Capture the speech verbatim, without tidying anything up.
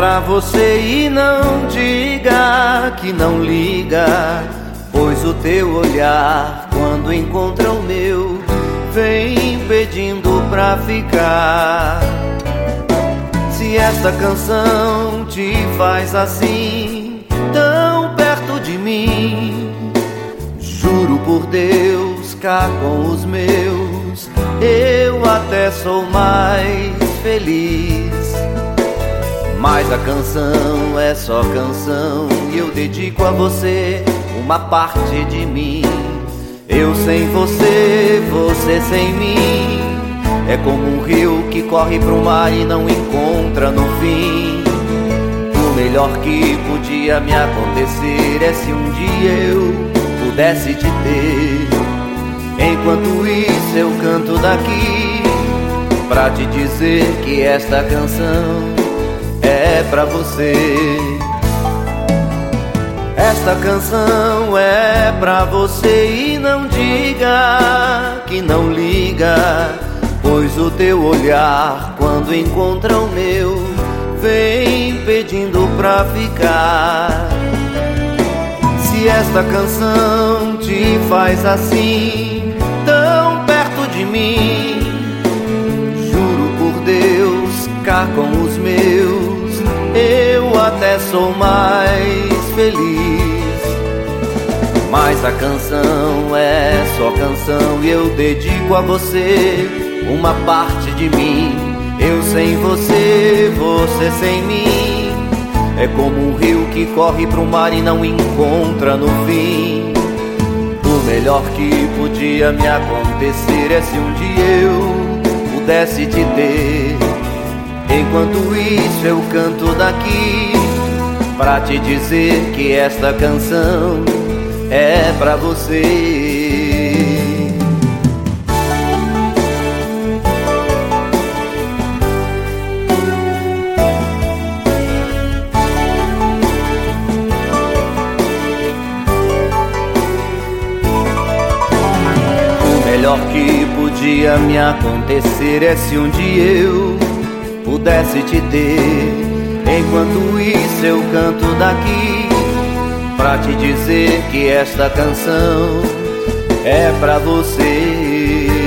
pra você e não diga que não liga, pois o teu olhar, quando encontra o meu, vem pedindo pra ficar. Se esta canção te faz assim, tão perto de mim, juro por Deus, cá com os meus, eu até sou mais feliz. Mas a canção é só canção e eu dedico a você uma parte de mim. Eu sem você, você sem mim, é como um rio que corre pro mar e não encontra no fim. O melhor que podia me acontecer é se um dia eu pudesse te ter. Enquanto isso eu canto daqui pra te dizer que esta canção é pra você. Esta canção é pra você e não diga que não liga, pois o teu olhar, quando encontra o meu, vem pedindo pra ficar. Se esta canção te faz assim, tão perto de mim, juro por Deus, cá com os meus, eu até sou mais feliz. Mas a canção é só canção e eu dedico a você uma parte de mim. Eu sem você, você sem mim, é como um rio que corre pro mar e não encontra no fim. O melhor que podia me acontecer é se um dia eu pudesse te ter. Enquanto isso eu canto daqui pra te dizer que esta canção é pra você. O melhor que podia me acontecer é se um dia eu pudesse te ter. Enquanto isso eu canto daqui pra te dizer que esta canção é pra você.